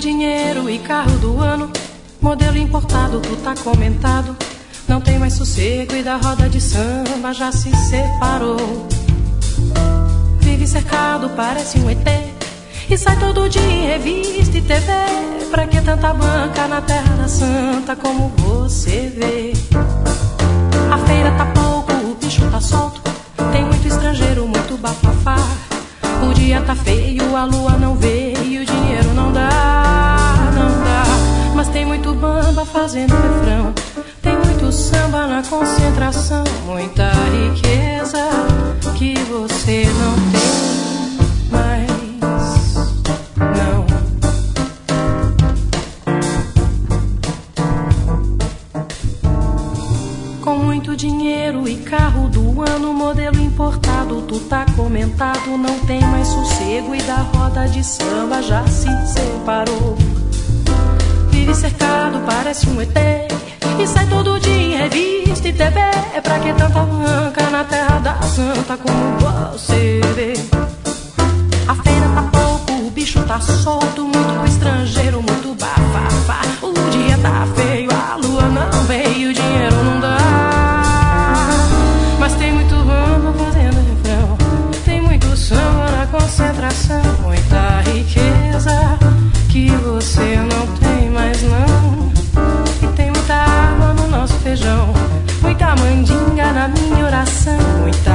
dinheiro e carro do ano, modelo importado, tu tá comentado. Não tem mais sossego e da roda de samba já se separou. Vive cercado, parece um ET, e sai todo dia em revista e TV. Pra que tanta banca na terra da santa, como você vê? A feira tá pouco, o bicho tá solto, tem muito estrangeiro, muito bafafá. O dia tá feio, a lua não veio, o dinheiro não dá, não dá. Mas tem muito bamba fazendo refrão, tem muito samba na concentração, muita riqueza que você não tem mais, não. Com muito dinheiro e carro do ano, modelo importado, tu tá comentado. Não tem mais sossego e da roda de samba já se separou. Vive cercado, parece um ET, e sai todo dia em revista e TV. Pra que tanta banca na terra da santa, como você vê? A feira tá pouco, o bicho tá solto, muito estrangeiro, muito bafafá. O dia tá feio, a lua não veio, o dinheiro não dá. Mas tem muito bamba fazendo refrão, tem muito samba na concentração, muita riqueza que você não tem mais não. E tem muita água no nosso feijão, muita mandinga na minha oração, muita